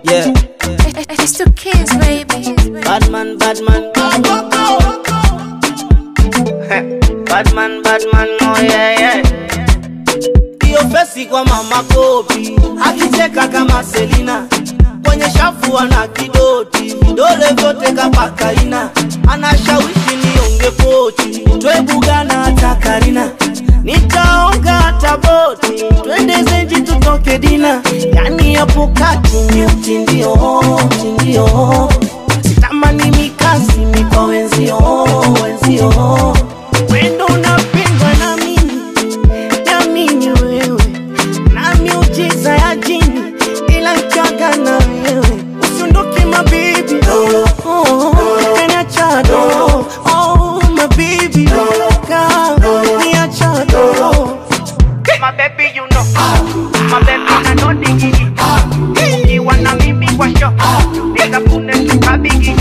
Yeah. It's two kids, baby. Bad man. Bad man, oh yeah. Dio fesi kwa mama Kopi, akicheka kama Selina, kwenye shafu ana kidoti, vidole vyote kapaka ina, anashawishi nionge pochi, twebugana hata Karina, nitaonga hata boti, twende zenji tutoke dina, yani hapo kati ni utindio, sitamani mikasi mikwa wenzio, wendo unapingwa na mimi wewe, na miujiza ya jini, ila nkiaga na wewe, usiondoke my baby, niacha do, my baby, niacha do. My baby, you know, my baby, I know the gigi. You wanna meet me for sure. Nigga, pune chuka bigi.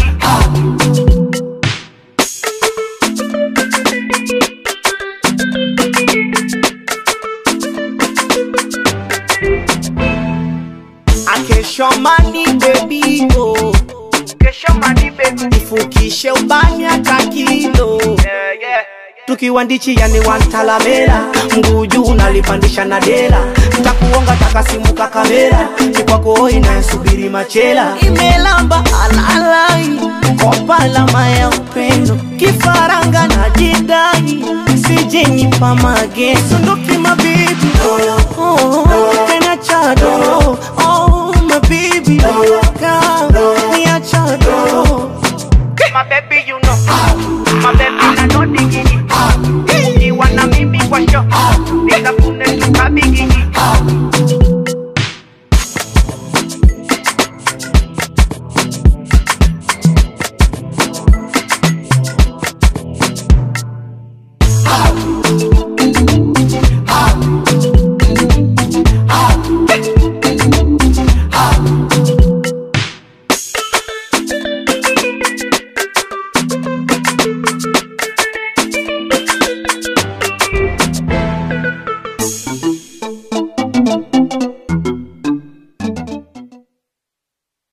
Kesho mani baby oh, Kesho mani baby. ifukishe ubani hata kilo. Yeah. Tukiwa ndichi yani wantalamera, mguju unalipandisha na dela, nitakuonga takasimuka kamera, kikwako inasubiri machela. Imelamba alalai, kopa lama ya upendo, kifaranga na jidai, sije nipa magezo. Sondoki my baby,